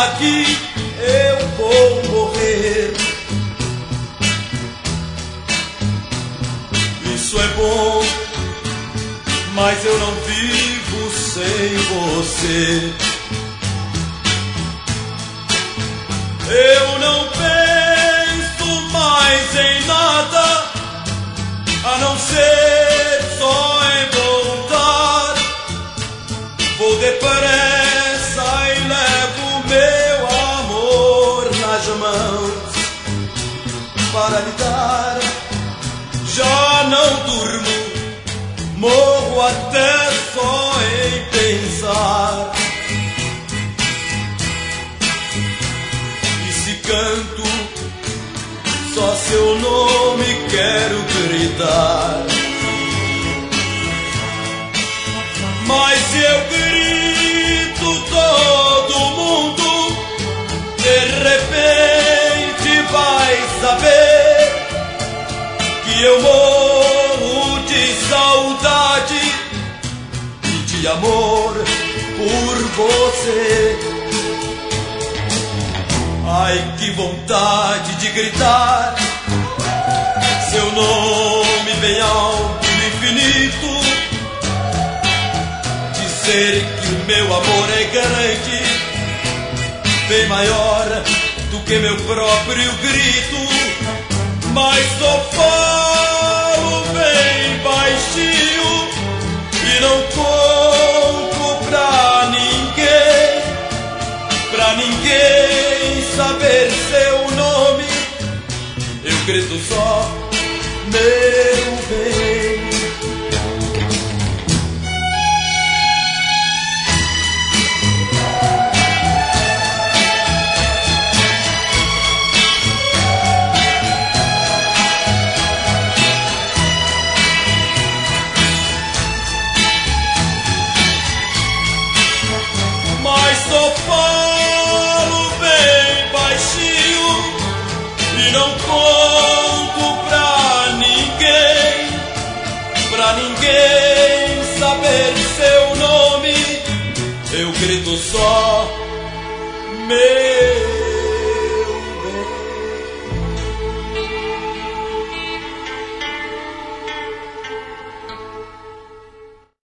aqui eu vou morrer. Isso é bom, mas eu não vivo sem você. Eu não penso mais em nada, a não ser só em voltar. Vou depressa e levo meu amor nas mãos para lhe dar. Já não durmo, morro até só em pensar. E se canto, só seu nome quero gritar. Mas se eu grito, todo mundo de repente vai saber que eu morro de saudade e de amor por você. Ai, que vontade de gritar seu nome bem alto no infinito, dizer que o meu amor é grande, bem maior do que meu próprio grito. Mas só falo bem baixinho e não conto pra ninguém saber seu nome. Eu grito só meu bem. Só falo bem baixinho e não conto pra ninguém saber seu nome. Eu grito só meu